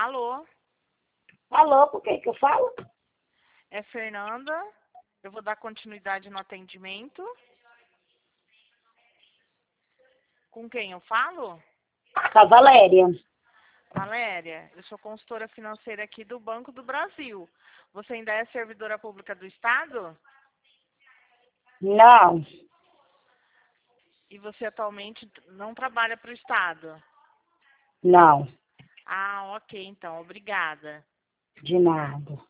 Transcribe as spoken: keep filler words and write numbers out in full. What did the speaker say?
Alô? Alô, com quem que eu falo? É Fernanda. Eu vou dar continuidade no atendimento. Com quem eu falo? Com a Valéria. Valéria, eu sou consultora financeira aqui do Banco do Brasil. Você ainda é servidora pública do Estado? Não, E você atualmente não trabalha para o Estado? não, Ah, ok, então. Obrigada. de nada.